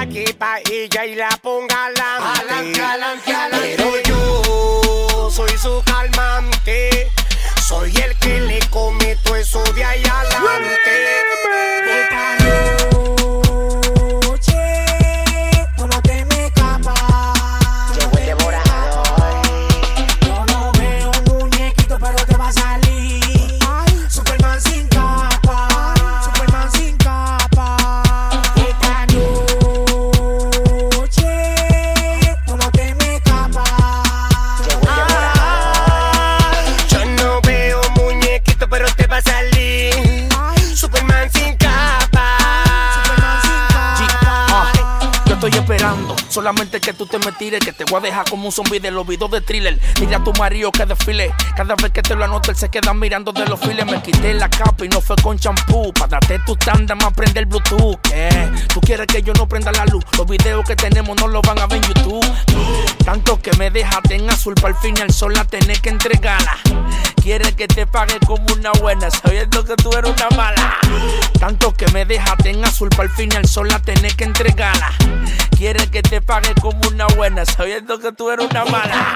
aquí pa' ella y la ponga adelante. Adelante, adelante. Pero yo soy su calmante, soy el que le come todo eso de ahí adelante. Esta noche, tú no te me escapas. Llegó el devorador. Yo no veo un muñequito, pero te va a salir. Superman sin capa, Superman sin capa. Esta noche, tú no te me escapas. Llegó el devorador. Yo no veo muñequito, pero te va a salir Superman sin capa. Superman sin capa. Yo estoy esperando solamente que tú te me tires, que te voy a dejar como un zombie de los videos de thriller. Dile a tu marido que desfile, cada vez que te lo anoto él se queda mirando de los files. Me quité la capa y no fue con champú, para darte tu tanda más prende el Bluetooth. ¿Qué? ¿Tú quieres que yo no prenda la luz? Los videos que tenemos no los van a ver en YouTube. Tanto que me dejaste en azul, para el final sol la tenés que entregarla. Quieres que te pague como una buena, sabiendo que tú eres una mala. Tanto que me dejaste en azul, para el final sol la tenés que entregarla. Quieres que te pague como una buena, sabiendo que tú eres una mala.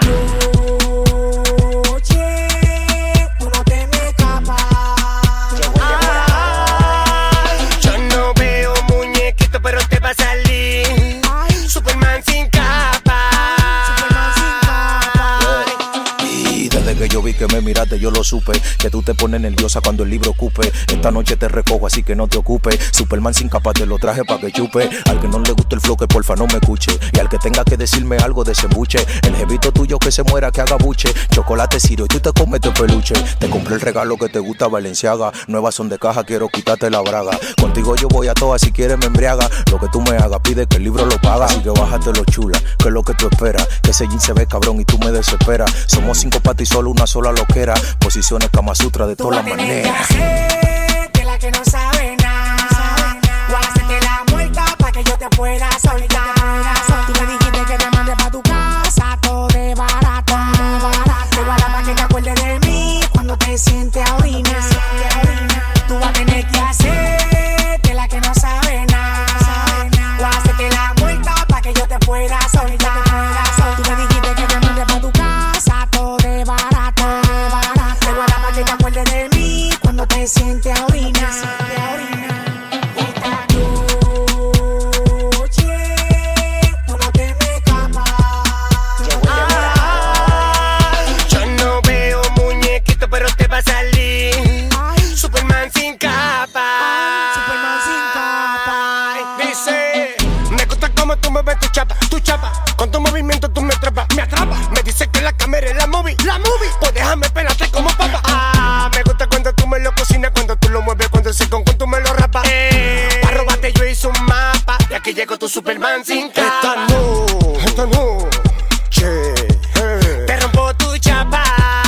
Noche, tú no te me escapas. Llegó el devorador. Yo no veo muñequito, pero te va a salir Superman sin capa. Superman sin capa. Y desde que yo vi que me miraste yo lo supe, que tú te pones nerviosa cuando el libro ocupe. Esta noche te recojo así que no te ocupes. Superman sin capa te lo traje pa' que chupe. Al que no le guste el flow que porfa no me escuche, y al que tenga que decirme algo de ese buche. El jevito tuyo que se muera que haga buche. Chocolate Sirio y tú te comes tu peluche. Te compré el regalo que te gusta Balenciaga. Nuevas son de caja, quiero quitarte la braga. Contigo yo voy a todas, si quieres me embriaga. Lo que tú me hagas pide que el libro lo paga. Así que bájate lo chula, que es lo que tú esperas. Que ese jean se ve cabrón y tú me desesperas. Somos 5 patas y solo una sola loquera. Posiciones Kama Sutra de Tú todas vas las a tener que maneras. hacerte la que no sabe nada. O hacerte la muerta pa' que yo te pueda soltar. Tú me dijiste que te mande pa' tu casa, todo de barato. Te guarda pa' que te acuerdes de mí cuando te sientes a orinar. Tú vas a tener que hacerte la que no sabe nada. O hacerte la muerta pa' que yo te pueda soltar. Tú me dijiste que te mande pa' tu casa, todo de barato. Te guarda pa' que te acuerdes de mí cuando te sientes a orinar. Esta noche, tú no te me escapas. Llegó el devorador. Yo no veo muñequito, pero te va a salir Superman sin capa. Superman sin capa. Dice, me gusta como tú me ves tu chapa. Con tu movimiento tú me atrapas. Me dice que la cámara es la movie. Pues déjame pelarte como papa. Me gusta cuando tú me lo cocinas, cuando tú lo mueves, cuando ese con tú me lo rapas. Para robarte yo hice un mapa, y aquí llegó tu Superman sin capa. Esta no, che, te rompo tu chapa.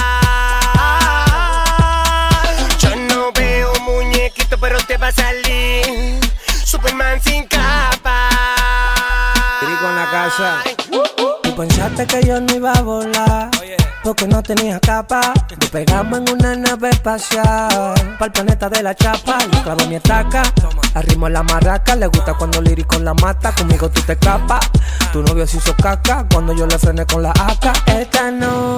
Yo no veo muñequito, pero te va a salir Superman sin capa. Rico en la casa. Tú pensaste que yo no iba a volar, porque no tenía capa. Nos pegamos en una nave espacial pa'l planeta de la chapa. Yo clavo mi estaca, arrimo en la maraca. Le gusta cuando lírico la mata, conmigo tú te escapas. Tu novio se hizo caca cuando yo le frené con la AK. Esta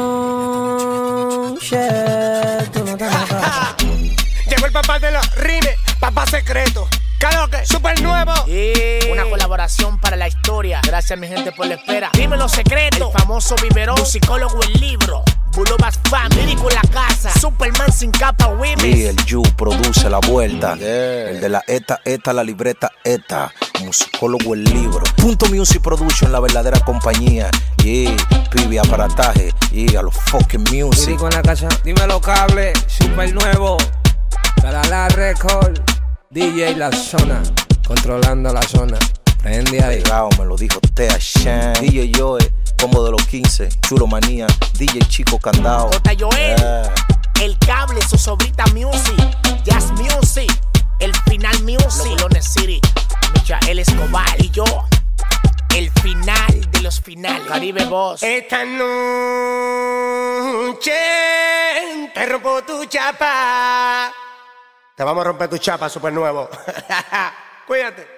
noche tú no te me escapas. Llegó el papá de los rimes, papá secreto. Claro que super nuevo. Una colaboración para la historia. Gracias mi gente por la espera. Dime los secretos. El famoso Biberón, musicólogo el libro. Bulobas Fan, lírico en la casa. Superman sin capa, women. Y el Yu produce la vuelta. El de la ETA, la libreta ETA. Musicólogo el libro. Punto Music Production, la verdadera compañía. Y pibe aparataje. Y a los fucking music. Rico en la casa. Dímelo cable, super nuevo. Para la record. DJ La Zona, controlando la zona. Prende ahí. Pegado, me lo dijo Tea Shan. DJ Joe, combo de los 15. Chulo Manía. DJ Chico Candao. J. Joel. El cable, su sobrita music. Jazz music. El final music. Los Bulones City. Michael Escobar y yo. El final de los finales. Caribe Boss. Esta noche te rompo tu chapa. Te vamos a romper tu chapa, super nuevo. Cuídate.